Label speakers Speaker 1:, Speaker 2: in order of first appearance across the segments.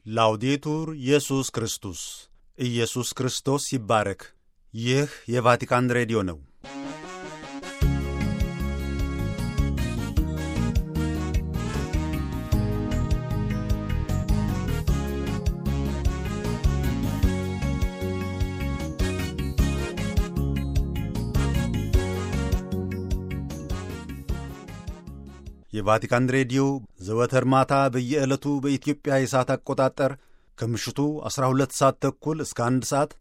Speaker 1: ላውዴቱር ኢየሱስ ክርስቶስ ኢየሱስ ክርስቶስ ይባረክ። ይህ የቫቲካን ሬዲዮ ነው። የቫቲካን ሬዲዮ ዘወትር ማታ በየዕለቱ በኢትዮጵያ የሰዓት አቆጣጠር ከምሽቱ 12 ሰዓት ተኩል እስከ 1 ሰዓት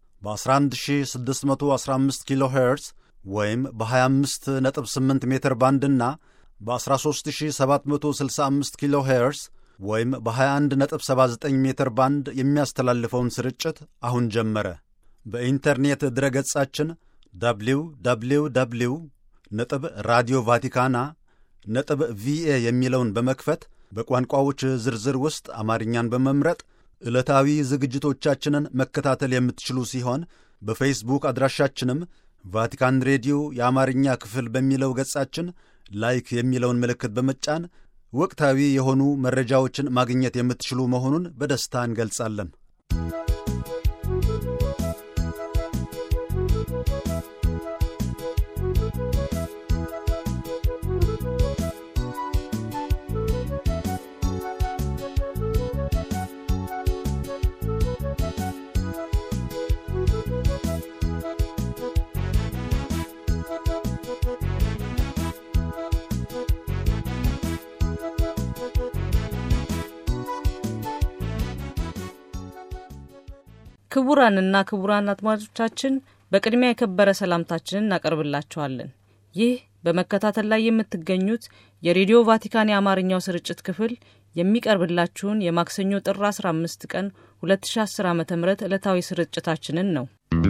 Speaker 1: በ11615 ኪሎ ሄርዝ ወይም በ258 ሜትር ባንድና በ13765 ኪሎ ሄርዝ ወይም በ2179 ሜትር ባንድ የሚያስተላልፈውን ስርጭት አሁን ጀመረ። በኢንተርኔት ድረገጻችን www ራዲዮ ቫቲካና ቪኤ የሚለውን በመክፈት በቋንቋዎች ዝርዝር ውስጥ አማርኛን በመምረጥ ዕለታዊ ዝግጅቶቻችንን መከታተል የምትችሉ ሲሆን በፌስቡክ አድራሻችንም ቫቲካን ሬዲዮ የአማርኛ ክፍል በሚለው ገጻችን ላይክ የሚለውን ምልክት በመጫን ወቅታዊ የሆኑ መረጃዎችን ማግኘት የምትችሉ መሆኑን በደስታ እንገልጻለን።
Speaker 2: ክቡራንና ክቡራን አድማጮቻችን በቅድሚያ የከበረ ሰላምታችንን እናቀርብላችኋለን። ይህ በመከታተል ላይ የምትገኙት የሬዲዮ ቫቲካን የአማርኛው ስርጭት ክፍል የሚቀርብላችሁን የማክሰኞ ጥር 15 ቀን 2010 ዓ.ም ዕለታዊ ስርጭታችንን ነው።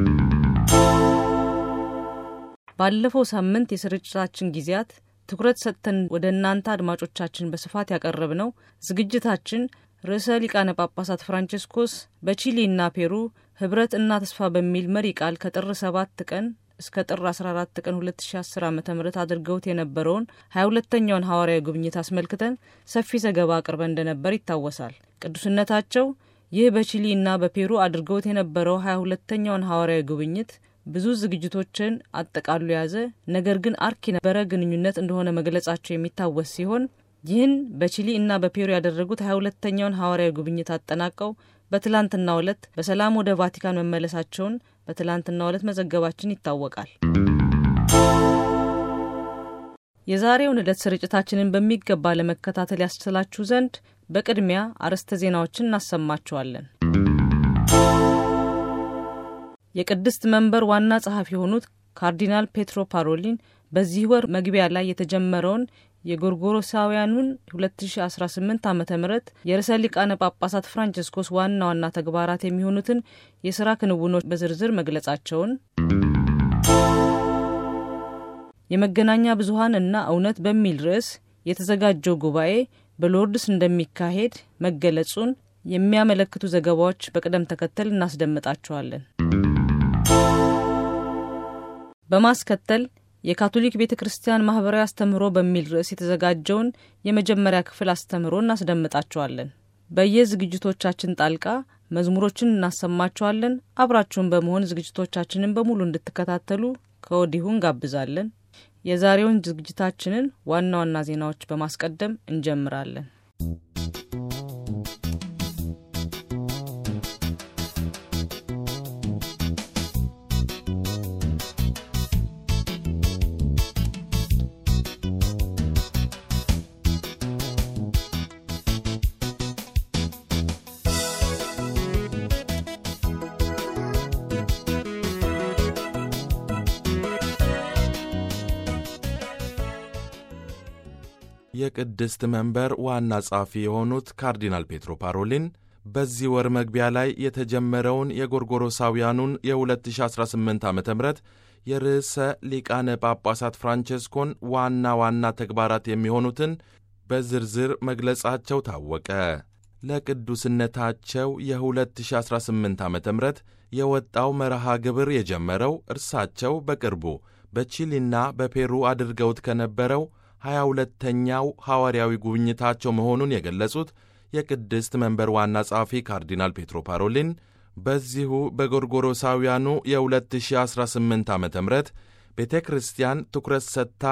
Speaker 2: ባለፈው ሳምንት የስርጭታችን ጊዜያት ትኩረት ሰጥተን ወደ እናንተ አድማጮቻችን በስፋት ያቀረብነው ዝግጅታችን ርዕሰ ሊቃነ ጳጳሳት ፍራንቺስኮስ በቺሊና ፔሩ ህብረት እና ተስፋ በሚል መሪ ቃል ከጥር 7 ቀን እስከ ጥር 14 ቀን 2010 ዓ.ም አድርገውት የነበረውን 22ኛውን ሐዋርያዊ ጉብኝት አስመልክተን ሰፊ ዘገባ አቅርበን እንደነበር ይታወሳል። ቅዱስነታቸው ይህ በቺሊና በፔሩ አድርገውት የነበረው 22ኛውን ሐዋርያዊ ጉብኝት ብዙ ዝግጅቶችን አጠቃሎ ያዘ፣ ነገር ግን አርኪ የነበረ ግንኙነት እንደሆነ መግለጻቸው የሚታወስ ሲሆን ይህን በቺሊ እና በፔሩ ያደረጉት 22ኛውን ሐዋርያዊ ጉብኝት አጠናቀው በትላንትናው ዕለት በሰላም ወደ ቫቲካን መመለሳቸውን በትላንትናው ዕለት መዘገባችን ይታወቃል። የዛሬውን ዕለት ስርጭታችንን በሚገባ ለመከታተል ያስችላችሁ ዘንድ በቅድሚያ አርዕስተ ዜናዎችን እናሰማችኋለን። የቅድስት መንበር ዋና ጸሐፊ የሆኑት ካርዲናል ፔትሮ ፓሮሊን በዚህ ወር መግቢያ ላይ የተጀመረውን የጎርጎሮሳውያኑን 2018 ዓ.ም የርዕሰ ሊቃነ ጳጳሳት ፍራንቺስኮስ ዋና ተግባራት የሚሆኑትን የሥራ ክንውኖች በዝርዝር መግለጻቸውን፣ የመገናኛ ብዙሃን እና እውነት በሚል ርዕስ የተዘጋጀው ጉባኤ በሎርድስ እንደሚካሄድ መገለጹን የሚያመለክቱ ዘገባዎች በቅደም ተከተል እናስደምጣቸዋለን። በማስከተል የካቶሊክ ቤተክርስቲያን ማህበራዊ አስተምህሮ በሚል ርዕስ የተዘጋጀውን የመጀመሪያ ክፍል አስተምህሮ እናስደምጣቸዋለን። በየዝግጅቶቻችን ጣልቃ መዝሙሮችን እናሰማቸዋለን። አብራችሁን በመሆን ዝግጅቶቻችንን በሙሉ እንድትከታተሉ ከወዲሁ እንጋብዛለን። የዛሬውን ዝግጅታችንን ዋና ዜናዎች በማስቀደም እንጀምራለን።
Speaker 3: የቅድስት መንበር ዋና ጸሐፊ የሆኑት ካርዲናል ፔትሮ ፓሮሊን በዚህ ወር መግቢያ ላይ የተጀመረውን የጎርጎሮሳውያኑን የ2018 ዓ.ም የርዕሰ ሊቃነ ጳጳሳት ፍራንቺስኮን ዋና ተግባራት የሚሆኑትን በዝርዝር መግለጻቸው ታወቀ። ለቅዱስነታቸው የ2018 ዓ.ም የወጣው መርሃ ግብር የጀመረው እርሳቸው በቅርቡ በቺሊና በፔሩ አድርገውት ከነበረው 22ኛው ሐዋርያዊ ጉብኝታቸው መሆኑን የገለጹት የቅድስት መንበር ዋና ጸሐፊ ካርዲናል ፔትሮ ፓሮሊን በዚሁ በጎርጎሮሳውያኑ የ2018 ዓ.ም ቤተ ክርስቲያን ትኩረት ሰጥታ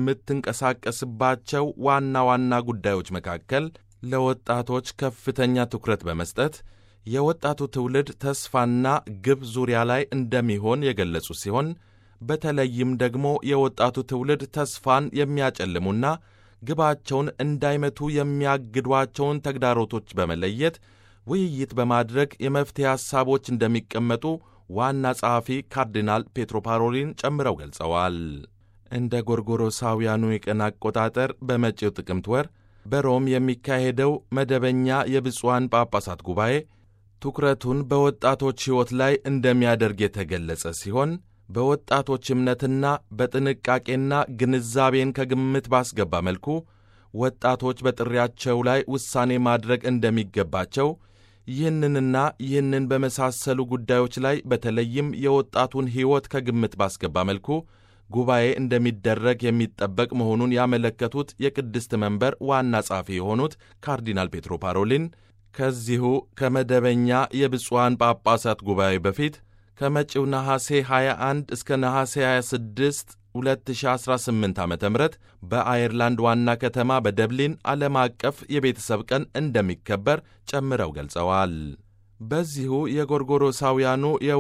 Speaker 3: ከምትንቀሳቀስባቸው ዋና ዋና ጉዳዮች መካከል ለወጣቶች ከፍተኛ ትኩረት በመስጠት የወጣቱ ትውልድ ተስፋና ግብ ዙሪያ ላይ እንደሚሆን የገለጹ ሲሆን በተለይም ደግሞ የወጣቱ ትውልድ ተስፋን የሚያጨልሙና ግባቸውን እንዳይመቱ የሚያግዷቸውን ተግዳሮቶች በመለየት ውይይት በማድረግ የመፍትሄ ሐሳቦች እንደሚቀመጡ ዋና ጸሐፊ ካርዲናል ፔትሮ ፓሮሊን ጨምረው ገልጸዋል። እንደ ጎርጎሮሳውያኑ የቀን አቆጣጠር በመጪው ጥቅምት ወር በሮም የሚካሄደው መደበኛ የብፁዓን ጳጳሳት ጉባኤ ትኩረቱን በወጣቶች ሕይወት ላይ እንደሚያደርግ የተገለጸ ሲሆን በወጣቶች እምነትና በጥንቃቄና ግንዛቤን ከግምት ባስገባ መልኩ ወጣቶች በጥሪያቸው ላይ ውሳኔ ማድረግ እንደሚገባቸው ይህንንና ይህንን በመሳሰሉ ጉዳዮች ላይ በተለይም የወጣቱን ሕይወት ከግምት ባስገባ መልኩ ጉባኤ እንደሚደረግ የሚጠበቅ መሆኑን ያመለከቱት የቅድስት መንበር ዋና ጸሐፊ የሆኑት ካርዲናል ፔትሮ ፓሮሊን ከዚሁ ከመደበኛ የብፁዓን ጳጳሳት ጉባኤ በፊት ከመጪው ነሐሴ 21 እስከ ነሐሴ 26 2018 ዓ.ም በአየርላንድ ዋና ከተማ በደብሊን ዓለም አቀፍ የቤተሰብ ቀን እንደሚከበር ጨምረው ገልጸዋል። በዚሁ የጎርጎሮሳውያኑ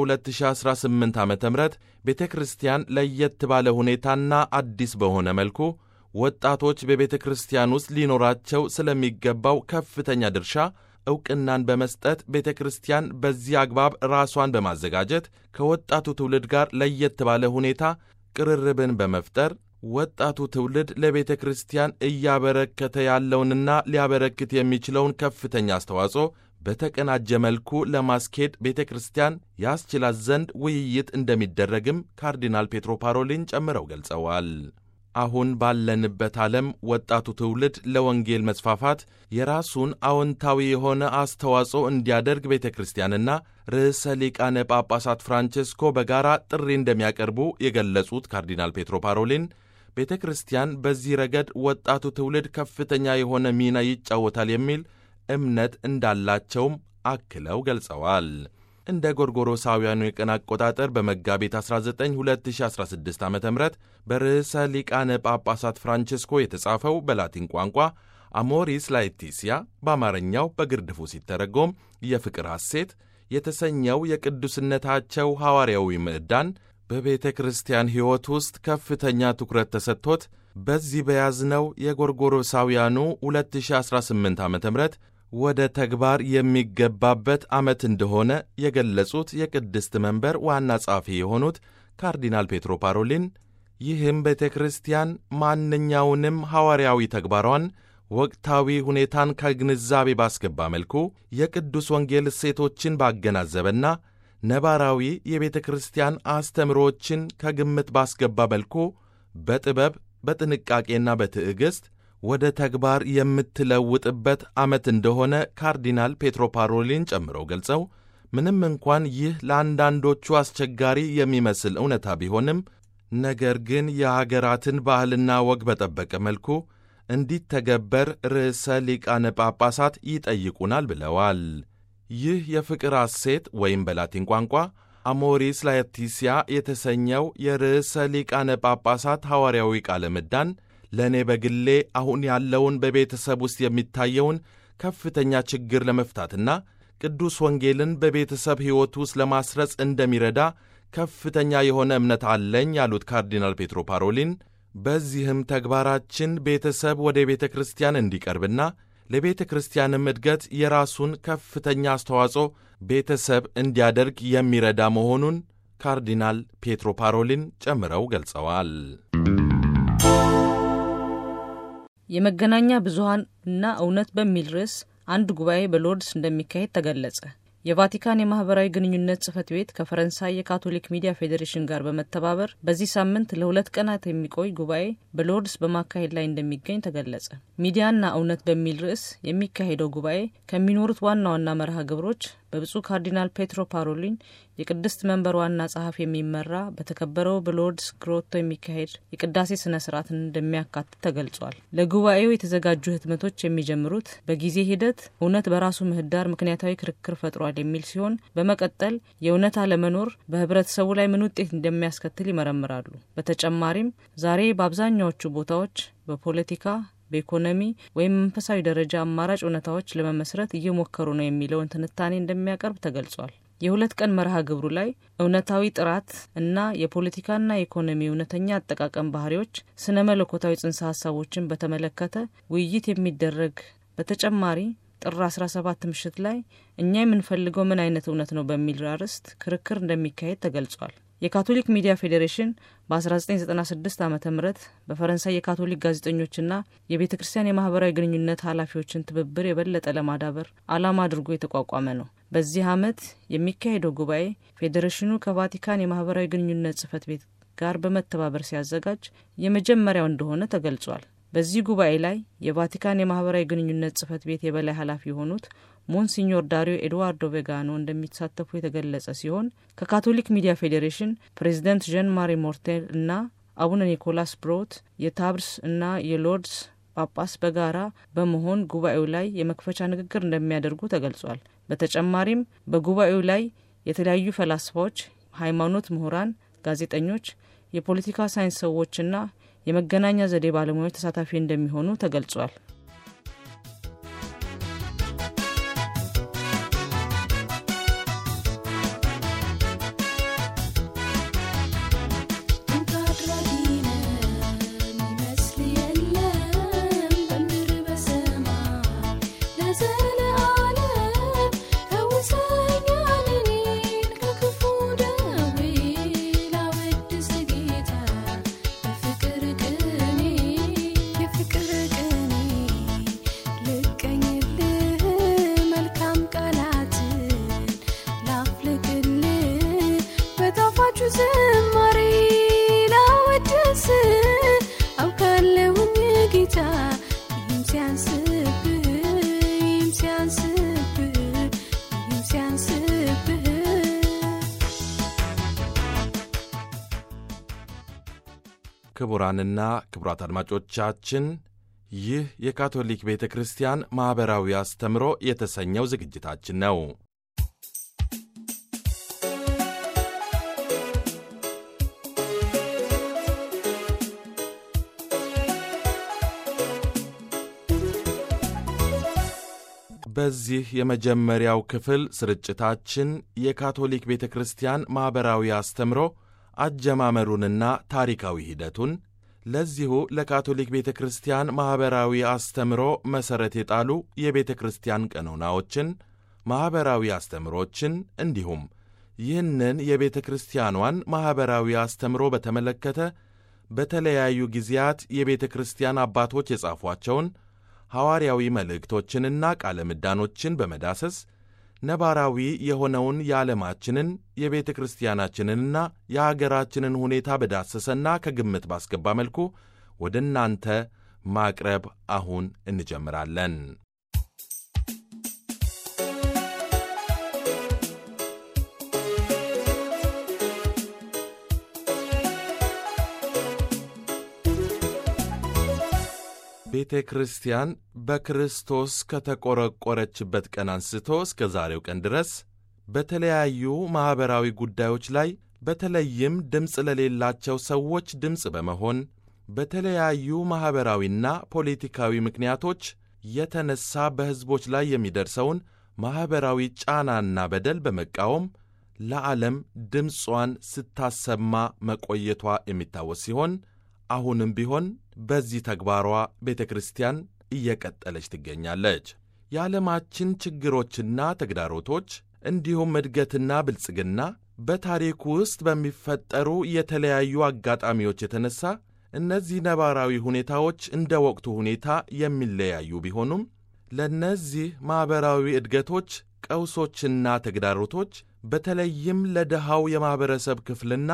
Speaker 3: የ2018 ዓ.ም ቤተ ክርስቲያን ለየት ባለ ሁኔታና አዲስ በሆነ መልኩ ወጣቶች በቤተ ክርስቲያን ውስጥ ሊኖራቸው ስለሚገባው ከፍተኛ ድርሻ ዕውቅናን በመስጠት ቤተ ክርስቲያን በዚህ አግባብ ራሷን በማዘጋጀት ከወጣቱ ትውልድ ጋር ለየት ባለ ሁኔታ ቅርርብን በመፍጠር ወጣቱ ትውልድ ለቤተ ክርስቲያን እያበረከተ ያለውንና ሊያበረክት የሚችለውን ከፍተኛ አስተዋጽኦ በተቀናጀ መልኩ ለማስኬድ ቤተ ክርስቲያን ያስችላት ዘንድ ውይይት እንደሚደረግም ካርዲናል ፔትሮ ፓሮሊን ጨምረው ገልጸዋል። አሁን ባለንበት ዓለም ወጣቱ ትውልድ ለወንጌል መስፋፋት የራሱን አዎንታዊ የሆነ አስተዋጽኦ እንዲያደርግ ቤተ ክርስቲያንና ርዕሰ ሊቃነ ጳጳሳት ፍራንቼስኮ በጋራ ጥሪ እንደሚያቀርቡ የገለጹት ካርዲናል ፔትሮ ፓሮሊን ቤተ ክርስቲያን በዚህ ረገድ ወጣቱ ትውልድ ከፍተኛ የሆነ ሚና ይጫወታል የሚል እምነት እንዳላቸውም አክለው ገልጸዋል። እንደ ጎርጎሮሳውያኑ የቀን አቆጣጠር በመጋቢት 19 2016 ዓ.ም በርዕሰ ሊቃነ ጳጳሳት ፍራንቼስኮ የተጻፈው በላቲን ቋንቋ አሞሪስ ላetitia በአማርኛው በግርድፉ ሲተረጎም የፍቅር ሐሴት የተሰኘው የቅዱስነታቸው ሐዋርያዊ ምዕዳን በቤተ ክርስቲያን ሕይወት ውስጥ ከፍተኛ ትኩረት ተሰጥቶት በዚህ በያዝነው የጎርጎሮሳውያኑ 2018 ዓ.ም ወደ ተግባር የሚገባበት ዓመት እንደሆነ የገለጹት የቅድስት መንበር ዋና ጸሐፊ የሆኑት ካርዲናል ፔትሮ ፓሮሊን ይህም ቤተ ክርስቲያን ማንኛውንም ሐዋርያዊ ተግባሯን ወቅታዊ ሁኔታን ከግንዛቤ ባስገባ መልኩ የቅዱስ ወንጌል እሴቶችን ባገናዘበና ነባራዊ የቤተ ክርስቲያን አስተምሮችን ከግምት ባስገባ መልኩ በጥበብ በጥንቃቄና በትዕግሥት ወደ ተግባር የምትለውጥበት ዓመት እንደሆነ ካርዲናል ፔትሮ ፓሮሊን ጨምረው ገልጸው ምንም እንኳን ይህ ለአንዳንዶቹ አስቸጋሪ የሚመስል እውነታ ቢሆንም ነገር ግን የሀገራትን ባህልና ወግ በጠበቀ መልኩ እንዲተገበር ርዕሰ ሊቃነ ጳጳሳት ይጠይቁናል ብለዋል። ይህ የፍቅር ሐሴት ወይም በላቲን ቋንቋ አሞሪስ ላetitia የተሰኘው የርዕሰ ሊቃነ ጳጳሳት ሐዋርያዊ ቃለ ምዕዳን ለእኔ በግሌ አሁን ያለውን በቤተሰብ ውስጥ የሚታየውን ከፍተኛ ችግር ለመፍታትና ቅዱስ ወንጌልን በቤተሰብ ሕይወት ውስጥ ለማስረጽ እንደሚረዳ ከፍተኛ የሆነ እምነት አለኝ ያሉት ካርዲናል ፔትሮ ፓሮሊን በዚህም ተግባራችን ቤተሰብ ወደ ቤተ ክርስቲያን እንዲቀርብና ለቤተ ክርስቲያንም እድገት የራሱን ከፍተኛ አስተዋጽኦ ቤተሰብ እንዲያደርግ የሚረዳ መሆኑን ካርዲናል ፔትሮ ፓሮሊን ጨምረው ገልጸዋል።
Speaker 2: የመገናኛ ብዙሃንና እውነት በሚል ርዕስ አንድ ጉባኤ በሎርድስ እንደሚካሄድ ተገለጸ። የቫቲካን የማህበራዊ ግንኙነት ጽሕፈት ቤት ከፈረንሳይ የካቶሊክ ሚዲያ ፌዴሬሽን ጋር በመተባበር በዚህ ሳምንት ለ2 ቀናት የሚቆይ ጉባኤ በሎርድስ በማካሄድ ላይ እንደሚገኝ ተገለጸ። ሚዲያና እውነት በሚል ርዕስ የሚካሄደው ጉባኤ ከሚኖሩት ዋና ዋና መርሃ ግብሮች በብፁዕ ካርዲናል ፔትሮ ፓሮሊን የቅድስት መንበር ዋና ጸሐፊ የሚመራ በተከበረው በሎርድስ ግሮቶ የሚካሄድ የቅዳሴ ስነ ስርዓትን እንደሚያካትት ተገልጿል። ለጉባኤው የተዘጋጁ ህትመቶች የሚጀምሩት በጊዜ ሂደት እውነት በራሱ ምህዳር ምክንያታዊ ክርክር ፈጥሯል የሚል ሲሆን በመቀጠል የእውነት አለመኖር በህብረተሰቡ ላይ ምን ውጤት እንደሚያስከትል ይመረምራሉ። በተጨማሪም ዛሬ በአብዛኛዎቹ ቦታዎች በፖለቲካ በኢኮኖሚ ወይም መንፈሳዊ ደረጃ አማራጭ እውነታዎች ለመመስረት እየሞከሩ ነው የሚለውን ትንታኔ እንደሚያቀርብ ተገልጿል። የሁለት ቀን መርሃ ግብሩ ላይ እውነታዊ ጥራት እና የፖለቲካና የኢኮኖሚ እውነተኛ አጠቃቀም ባህሪዎች ስነ መለኮታዊ ጽንሰ ሀሳቦችን በተመለከተ ውይይት የሚደረግ በተጨማሪ ጥር 17 ምሽት ላይ እኛ የምንፈልገው ምን አይነት እውነት ነው በሚል አርዕስት ክርክር እንደሚካሄድ ተገልጿል። የካቶሊክ ሚዲያ ፌዴሬሽን በ1996 ዓ.ም በፈረንሳይ የካቶሊክ ጋዜጠኞችና የቤተ ክርስቲያን የማህበራዊ ግንኙነት ኃላፊዎችን ትብብር የበለጠ ለማዳበር ዓላማ አድርጎ የተቋቋመ ነው። በዚህ ዓመት የሚካሄደው ጉባኤ ፌዴሬሽኑ ከቫቲካን የማህበራዊ ግንኙነት ጽህፈት ቤት ጋር በመተባበር ሲያዘጋጅ የመጀመሪያው እንደሆነ ተገልጿል። በዚህ ጉባኤ ላይ የቫቲካን የማህበራዊ ግንኙነት ጽህፈት ቤት የበላይ ኃላፊ የሆኑት ሞንሲኞር ዳሪዮ ኤድዋርዶ ቬጋኖ እንደሚሳተፉ የተገለጸ ሲሆን ከካቶሊክ ሚዲያ ፌዴሬሽን ፕሬዚደንት ዣን ማሪ ሞርቴል እና አቡነ ኒኮላስ ብሮት የታብርስ እና የሎርድስ ጳጳስ በጋራ በመሆን ጉባኤው ላይ የመክፈቻ ንግግር እንደሚያደርጉ ተገልጿል። በተጨማሪም በጉባኤው ላይ የተለያዩ ፈላስፋዎች፣ ሃይማኖት ምሁራን፣ ጋዜጠኞች፣ የፖለቲካ ሳይንስ ሰዎችና የመገናኛ ዘዴ ባለሙያዎች ተሳታፊ እንደሚሆኑ ተገልጿል።
Speaker 3: ክቡራንና ክቡራት አድማጮቻችን ይህ የካቶሊክ ቤተ ክርስቲያን ማኅበራዊ አስተምሮ የተሰኘው ዝግጅታችን ነው። በዚህ የመጀመሪያው ክፍል ስርጭታችን የካቶሊክ ቤተ ክርስቲያን ማኅበራዊ አስተምሮ አጀማመሩንና ታሪካዊ ሂደቱን ለዚሁ ለካቶሊክ ቤተ ክርስቲያን ማኅበራዊ አስተምሮ መሠረት የጣሉ የቤተ ክርስቲያን ቀኖናዎችን፣ ማኅበራዊ አስተምሮችን እንዲሁም ይህንን የቤተ ክርስቲያኗን ማኅበራዊ አስተምሮ በተመለከተ በተለያዩ ጊዜያት የቤተ ክርስቲያን አባቶች የጻፏቸውን ሐዋርያዊ መልእክቶችንና ቃለ ምዕዳኖችን በመዳሰስ ነባራዊ የሆነውን የዓለማችንን የቤተ ክርስቲያናችንንና የአገራችንን ሁኔታ በዳሰሰና ከግምት ባስገባ መልኩ ወደ እናንተ ማቅረብ አሁን እንጀምራለን። ቤተ ክርስቲያን በክርስቶስ ከተቆረቆረችበት ቀን አንስቶ እስከ ዛሬው ቀን ድረስ በተለያዩ ማኅበራዊ ጉዳዮች ላይ በተለይም ድምፅ ለሌላቸው ሰዎች ድምፅ በመሆን በተለያዩ ማኅበራዊና ፖለቲካዊ ምክንያቶች የተነሳ በሕዝቦች ላይ የሚደርሰውን ማኅበራዊ ጫናና በደል በመቃወም ለዓለም ድምጿን ስታሰማ መቆየቷ የሚታወስ ሲሆን አሁንም ቢሆን በዚህ ተግባሯ ቤተ ክርስቲያን እየቀጠለች ትገኛለች። የዓለማችን ችግሮችና ተግዳሮቶች እንዲሁም እድገትና ብልጽግና በታሪክ ውስጥ በሚፈጠሩ የተለያዩ አጋጣሚዎች የተነሳ እነዚህ ነባራዊ ሁኔታዎች እንደ ወቅቱ ሁኔታ የሚለያዩ ቢሆኑም ለእነዚህ ማኅበራዊ እድገቶች፣ ቀውሶችና ተግዳሮቶች በተለይም ለድሃው የማኅበረሰብ ክፍልና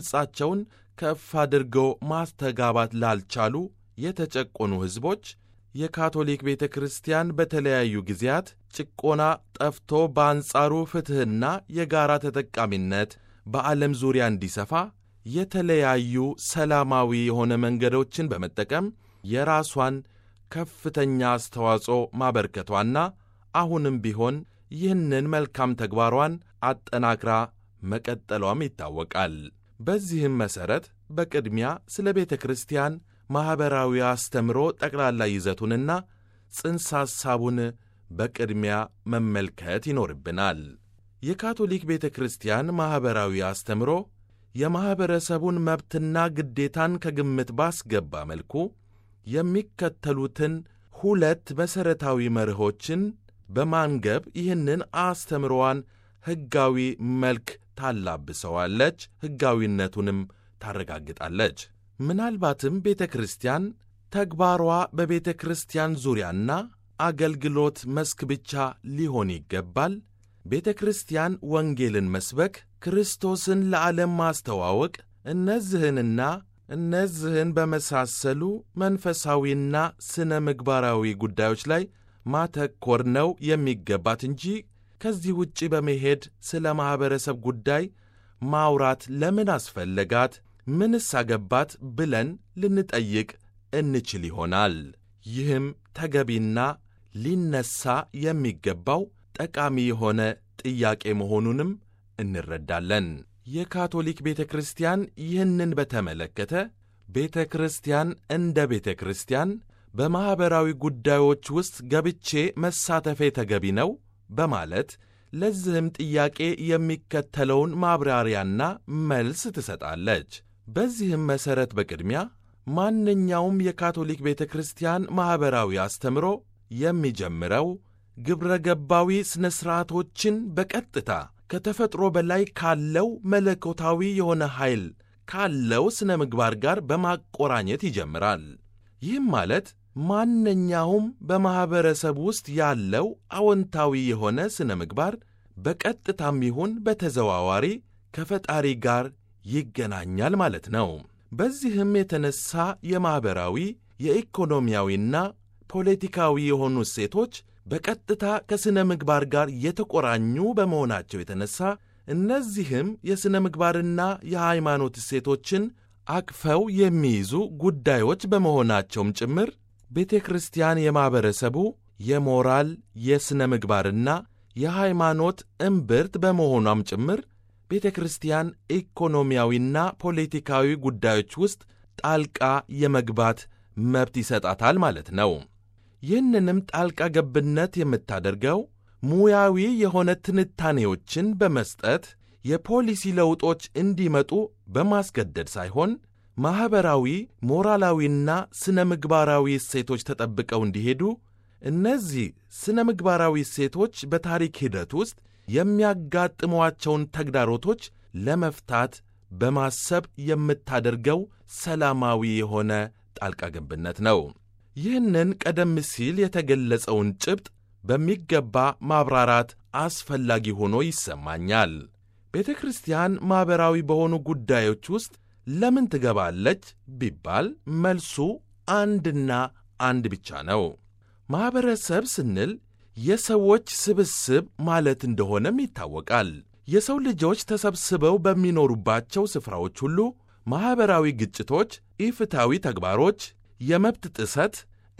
Speaker 3: ድምፃቸውን ከፍ አድርገው ማስተጋባት ላልቻሉ የተጨቆኑ ሕዝቦች የካቶሊክ ቤተ ክርስቲያን በተለያዩ ጊዜያት ጭቆና ጠፍቶ በአንጻሩ ፍትሕና የጋራ ተጠቃሚነት በዓለም ዙሪያ እንዲሰፋ የተለያዩ ሰላማዊ የሆነ መንገዶችን በመጠቀም የራሷን ከፍተኛ አስተዋጽኦ ማበርከቷና አሁንም ቢሆን ይህንን መልካም ተግባሯን አጠናክራ መቀጠሏም ይታወቃል። በዚህም መሠረት በቅድሚያ ስለ ቤተ ክርስቲያን ማኅበራዊ አስተምሮ ጠቅላላ ይዘቱንና ጽንሰ ሐሳቡን በቅድሚያ መመልከት ይኖርብናል። የካቶሊክ ቤተ ክርስቲያን ማኅበራዊ አስተምሮ የማኅበረሰቡን መብትና ግዴታን ከግምት ባስገባ መልኩ የሚከተሉትን ሁለት መሠረታዊ መርሆችን በማንገብ ይህንን አስተምሮዋን ሕጋዊ መልክ ታላብሰዋለች፣ ሕጋዊነቱንም ታረጋግጣለች። ምናልባትም ቤተ ክርስቲያን ተግባሯ በቤተ ክርስቲያን ዙሪያና አገልግሎት መስክ ብቻ ሊሆን ይገባል። ቤተ ክርስቲያን ወንጌልን መስበክ፣ ክርስቶስን ለዓለም ማስተዋወቅ፣ እነዚህን በመሳሰሉ መንፈሳዊና ስነ ምግባራዊ ጉዳዮች ላይ ማተኮር ነው የሚገባት እንጂ ከዚህ ውጪ በመሄድ ስለ ማኅበረሰብ ጉዳይ ማውራት ለምን አስፈለጋት? ምንስ አገባት? ብለን ልንጠይቅ እንችል ይሆናል። ይህም ተገቢና ሊነሳ የሚገባው ጠቃሚ የሆነ ጥያቄ መሆኑንም እንረዳለን። የካቶሊክ ቤተ ክርስቲያን ይህንን በተመለከተ ቤተ ክርስቲያን እንደ ቤተ ክርስቲያን በማኅበራዊ ጉዳዮች ውስጥ ገብቼ መሳተፌ ተገቢ ነው በማለት ለዚህም ጥያቄ የሚከተለውን ማብራሪያና መልስ ትሰጣለች። በዚህም መሠረት በቅድሚያ ማንኛውም የካቶሊክ ቤተ ክርስቲያን ማኅበራዊ አስተምሮ የሚጀምረው ግብረ ገባዊ ሥነ ሥርዓቶችን በቀጥታ ከተፈጥሮ በላይ ካለው መለኮታዊ የሆነ ኃይል ካለው ሥነ ምግባር ጋር በማቆራኘት ይጀምራል። ይህም ማለት ማንኛውም በማኅበረሰብ ውስጥ ያለው አዎንታዊ የሆነ ሥነ ምግባር በቀጥታም ይሁን በተዘዋዋሪ ከፈጣሪ ጋር ይገናኛል ማለት ነው። በዚህም የተነሣ የማኅበራዊ የኢኮኖሚያዊና ፖለቲካዊ የሆኑ እሴቶች በቀጥታ ከሥነ ምግባር ጋር የተቆራኙ በመሆናቸው የተነሣ እነዚህም የሥነ ምግባርና የሃይማኖት እሴቶችን አቅፈው የሚይዙ ጉዳዮች በመሆናቸውም ጭምር ቤተ ክርስቲያን የማኅበረሰቡ የሞራል የሥነ ምግባርና የሃይማኖት እምብርት በመሆኗም ጭምር ቤተ ክርስቲያን ኢኮኖሚያዊና ፖለቲካዊ ጉዳዮች ውስጥ ጣልቃ የመግባት መብት ይሰጣታል ማለት ነው። ይህንንም ጣልቃ ገብነት የምታደርገው ሙያዊ የሆነ ትንታኔዎችን በመስጠት የፖሊሲ ለውጦች እንዲመጡ በማስገደድ ሳይሆን ማኅበራዊ፣ ሞራላዊና ስነ ምግባራዊ እሴቶች ተጠብቀው እንዲሄዱ እነዚህ ስነ ምግባራዊ እሴቶች በታሪክ ሂደት ውስጥ የሚያጋጥሟቸውን ተግዳሮቶች ለመፍታት በማሰብ የምታደርገው ሰላማዊ የሆነ ጣልቃ ገብነት ነው። ይህንን ቀደም ሲል የተገለጸውን ጭብጥ በሚገባ ማብራራት አስፈላጊ ሆኖ ይሰማኛል። ቤተ ክርስቲያን ማኅበራዊ በሆኑ ጉዳዮች ውስጥ ለምን ትገባለች ቢባል መልሱ አንድና አንድ ብቻ ነው። ማኅበረሰብ ስንል የሰዎች ስብስብ ማለት እንደሆነም ይታወቃል። የሰው ልጆች ተሰብስበው በሚኖሩባቸው ስፍራዎች ሁሉ ማኅበራዊ ግጭቶች፣ ኢፍትሐዊ ተግባሮች፣ የመብት ጥሰት፣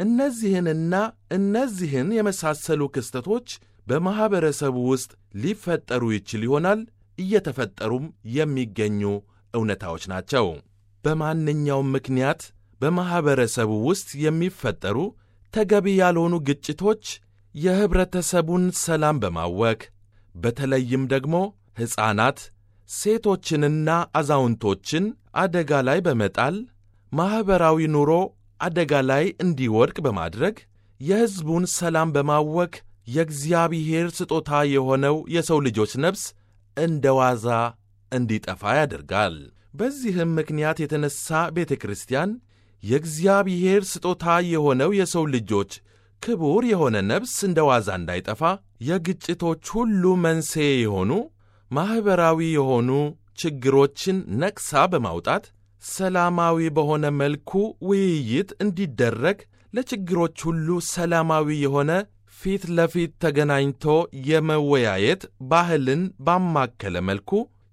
Speaker 3: እነዚህን የመሳሰሉ ክስተቶች በማኅበረሰቡ ውስጥ ሊፈጠሩ ይችል ይሆናል፣ እየተፈጠሩም የሚገኙ እውነታዎች ናቸው። በማንኛውም ምክንያት በማኅበረሰቡ ውስጥ የሚፈጠሩ ተገቢ ያልሆኑ ግጭቶች የኅብረተሰቡን ሰላም በማወክ በተለይም ደግሞ ሕፃናት፣ ሴቶችንና አዛውንቶችን አደጋ ላይ በመጣል ማኅበራዊ ኑሮ አደጋ ላይ እንዲወድቅ በማድረግ የሕዝቡን ሰላም በማወክ የእግዚአብሔር ስጦታ የሆነው የሰው ልጆች ነፍስ እንደ ዋዛ እንዲጠፋ ያደርጋል። በዚህም ምክንያት የተነሣ ቤተ ክርስቲያን የእግዚአብሔር ስጦታ የሆነው የሰው ልጆች ክቡር የሆነ ነፍስ እንደ ዋዛ እንዳይጠፋ የግጭቶች ሁሉ መንስኤ የሆኑ ማኅበራዊ የሆኑ ችግሮችን ነቅሳ በማውጣት ሰላማዊ በሆነ መልኩ ውይይት እንዲደረግ ለችግሮች ሁሉ ሰላማዊ የሆነ ፊት ለፊት ተገናኝቶ የመወያየት ባህልን ባማከለ መልኩ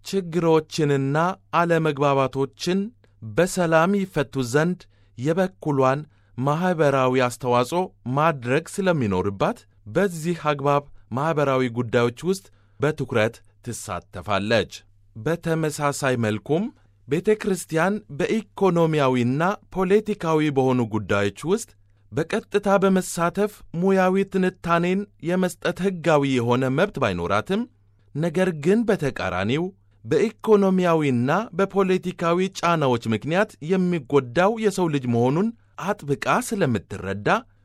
Speaker 3: ችግሮችንና አለመግባባቶችን በሰላም ይፈቱ ዘንድ የበኩሏን ማኅበራዊ አስተዋጽኦ ማድረግ ስለሚኖርባት በዚህ አግባብ ማኅበራዊ ጉዳዮች ውስጥ በትኩረት ትሳተፋለች። በተመሳሳይ መልኩም ቤተ ክርስቲያን በኢኮኖሚያዊና ፖለቲካዊ በሆኑ ጉዳዮች ውስጥ በቀጥታ በመሳተፍ ሙያዊ ትንታኔን የመስጠት ሕጋዊ የሆነ መብት ባይኖራትም፣ ነገር ግን በተቃራኒው በኢኮኖሚያዊና በፖለቲካዊ ጫናዎች ምክንያት የሚጎዳው የሰው ልጅ መሆኑን አጥብቃ ስለምትረዳ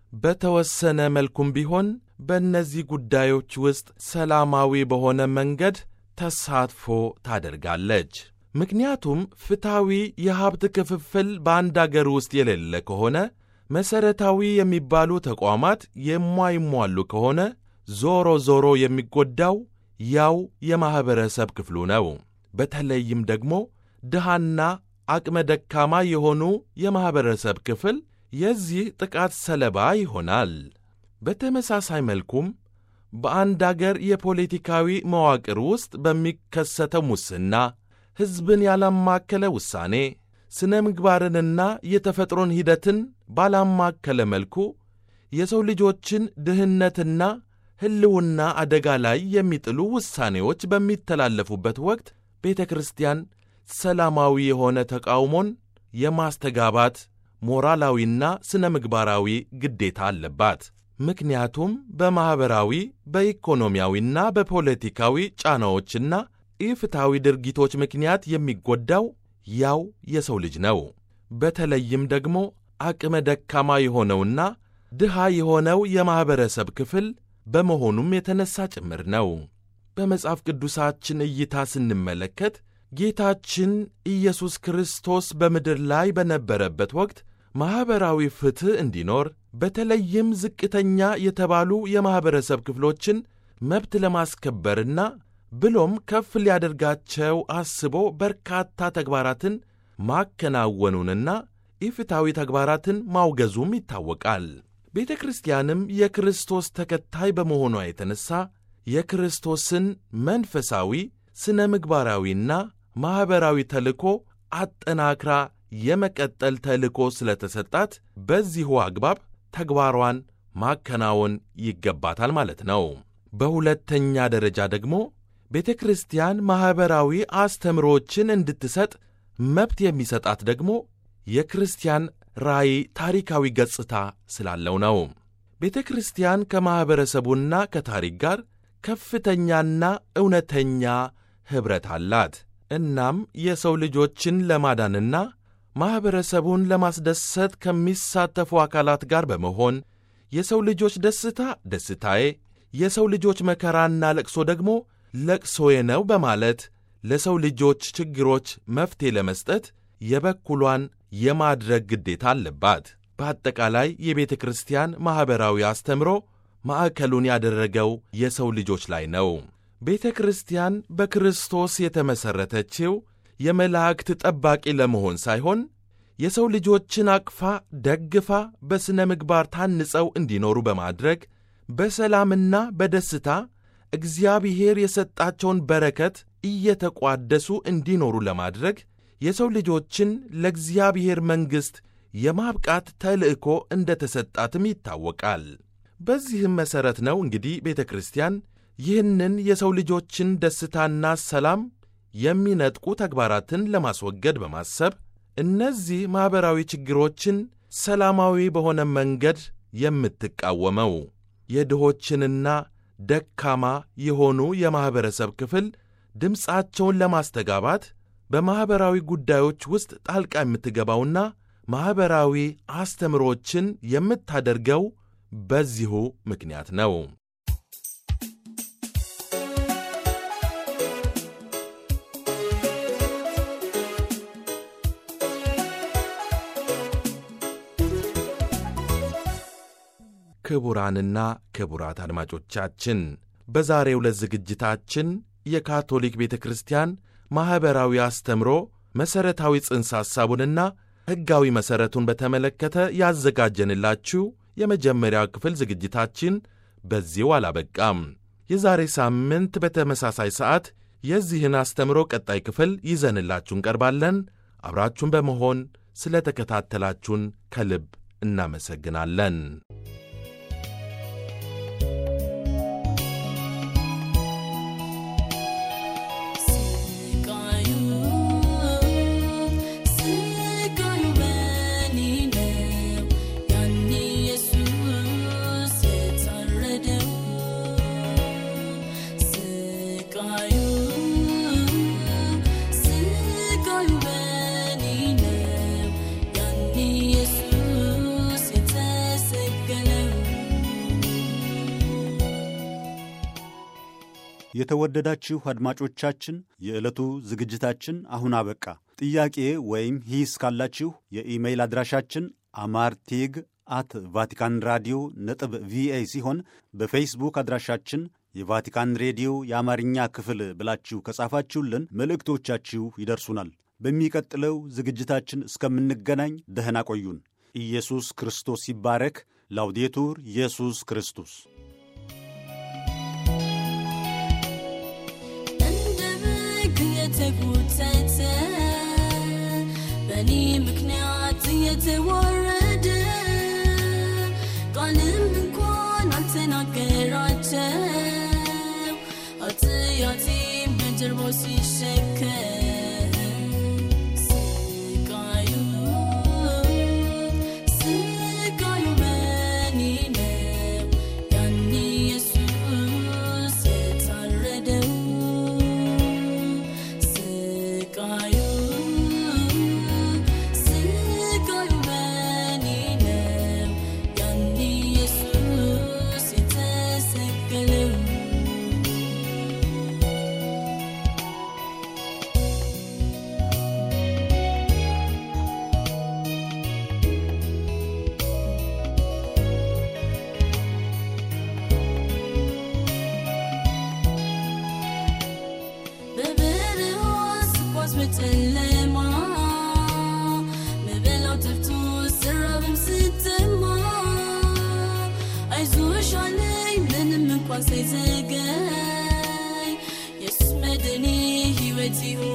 Speaker 3: በተወሰነ መልኩም ቢሆን በእነዚህ ጉዳዮች ውስጥ ሰላማዊ በሆነ መንገድ ተሳትፎ ታደርጋለች። ምክንያቱም ፍትሐዊ የሀብት ክፍፍል በአንድ አገር ውስጥ የሌለ ከሆነ፣ መሠረታዊ የሚባሉ ተቋማት የማይሟሉ ከሆነ ዞሮ ዞሮ የሚጎዳው ያው የማኅበረሰብ ክፍሉ ነው። በተለይም ደግሞ ድሃና አቅመ ደካማ የሆኑ የማኅበረሰብ ክፍል የዚህ ጥቃት ሰለባ ይሆናል። በተመሳሳይ መልኩም በአንድ አገር የፖለቲካዊ መዋቅር ውስጥ በሚከሰተው ሙስና፣ ሕዝብን ያላማከለ ውሳኔ፣ ስነ ምግባርንና የተፈጥሮን ሂደትን ባላማከለ መልኩ የሰው ልጆችን ድህነትና ሕልውና አደጋ ላይ የሚጥሉ ውሳኔዎች በሚተላለፉበት ወቅት ቤተ ክርስቲያን ሰላማዊ የሆነ ተቃውሞን የማስተጋባት ሞራላዊና ስነ ምግባራዊ ግዴታ አለባት። ምክንያቱም በማኅበራዊ በኢኮኖሚያዊና በፖለቲካዊ ጫናዎችና ኢፍትሐዊ ድርጊቶች ምክንያት የሚጎዳው ያው የሰው ልጅ ነው። በተለይም ደግሞ አቅመ ደካማ የሆነውና ድሃ የሆነው የማኅበረሰብ ክፍል በመሆኑም የተነሣ ጭምር ነው። በመጽሐፍ ቅዱሳችን እይታ ስንመለከት ጌታችን ኢየሱስ ክርስቶስ በምድር ላይ በነበረበት ወቅት ማኅበራዊ ፍትሕ እንዲኖር በተለይም ዝቅተኛ የተባሉ የማኅበረሰብ ክፍሎችን መብት ለማስከበርና ብሎም ከፍ ሊያደርጋቸው አስቦ በርካታ ተግባራትን ማከናወኑንና ኢፍትሐዊ ተግባራትን ማውገዙም ይታወቃል። ቤተ ክርስቲያንም የክርስቶስ ተከታይ በመሆኗ የተነሣ የክርስቶስን መንፈሳዊ ስነ ምግባራዊና ማኅበራዊ ተልእኮ አጠናክራ የመቀጠል ተልእኮ ስለተሰጣት በዚሁ አግባብ ተግባሯን ማከናወን ይገባታል ማለት ነው። በሁለተኛ ደረጃ ደግሞ ቤተ ክርስቲያን ማኅበራዊ አስተምሮችን እንድትሰጥ መብት የሚሰጣት ደግሞ የክርስቲያን ራእይ ታሪካዊ ገጽታ ስላለው ነው። ቤተ ክርስቲያን ከማኅበረሰቡና ከታሪክ ጋር ከፍተኛና እውነተኛ ኅብረት አላት። እናም የሰው ልጆችን ለማዳንና ማኅበረሰቡን ለማስደሰት ከሚሳተፉ አካላት ጋር በመሆን የሰው ልጆች ደስታ ደስታዬ፣ የሰው ልጆች መከራና ለቅሶ ደግሞ ለቅሶዬ ነው በማለት ለሰው ልጆች ችግሮች መፍትሔ ለመስጠት የበኩሏን የማድረግ ግዴታ አለባት። በአጠቃላይ የቤተ ክርስቲያን ማኅበራዊ አስተምሮ ማዕከሉን ያደረገው የሰው ልጆች ላይ ነው። ቤተ ክርስቲያን በክርስቶስ የተመሠረተችው የመላእክት ጠባቂ ለመሆን ሳይሆን የሰው ልጆችን አቅፋ ደግፋ በሥነ ምግባር ታንጸው እንዲኖሩ በማድረግ በሰላምና በደስታ እግዚአብሔር የሰጣቸውን በረከት እየተቋደሱ እንዲኖሩ ለማድረግ የሰው ልጆችን ለእግዚአብሔር መንግሥት የማብቃት ተልእኮ እንደ ተሰጣትም ይታወቃል። በዚህም መሠረት ነው እንግዲህ ቤተ ክርስቲያን ይህንን የሰው ልጆችን ደስታና ሰላም የሚነጥቁ ተግባራትን ለማስወገድ በማሰብ እነዚህ ማኅበራዊ ችግሮችን ሰላማዊ በሆነ መንገድ የምትቃወመው። የድሆችንና ደካማ የሆኑ የማኅበረሰብ ክፍል ድምፃቸውን ለማስተጋባት በማኅበራዊ ጉዳዮች ውስጥ ጣልቃ የምትገባውና ማኅበራዊ አስተምሮችን የምታደርገው በዚሁ ምክንያት ነው። ክቡራንና ክቡራት አድማጮቻችን በዛሬው ዕለት ዝግጅታችን የካቶሊክ ቤተ ክርስቲያን ማኅበራዊ አስተምሮ መሠረታዊ ጽንሰ ሐሳቡንና ሕጋዊ መሠረቱን በተመለከተ ያዘጋጀንላችሁ የመጀመሪያው ክፍል ዝግጅታችን በዚሁ አላበቃም። የዛሬ ሳምንት በተመሳሳይ ሰዓት የዚህን አስተምሮ ቀጣይ ክፍል ይዘንላችሁ እንቀርባለን። አብራችሁን በመሆን ስለ ተከታተላችሁን ከልብ እናመሰግናለን።
Speaker 1: የተወደዳችሁ አድማጮቻችን የዕለቱ ዝግጅታችን አሁን አበቃ። ጥያቄ ወይም ሂስ ካላችሁ የኢሜይል አድራሻችን amartig@vaticanradio.va ሲሆን በፌስቡክ አድራሻችን የቫቲካን ሬዲዮ የአማርኛ ክፍል ብላችሁ ከጻፋችሁልን መልእክቶቻችሁ ይደርሱናል። በሚቀጥለው ዝግጅታችን እስከምንገናኝ ደህና ቆዩን። ኢየሱስ ክርስቶስ ይባረክ። ላውዴቱር ኢየሱስ ክርስቶስ።
Speaker 4: ተጉተተ በኔ ምክንያት የተወረደ ቃልም እንኳን አልተናገራቸው ኃጢአቴን በጀርባው ሲሸከም ስቃዩ በኔ ነው ያኔ ኢየሱስ የታረደው say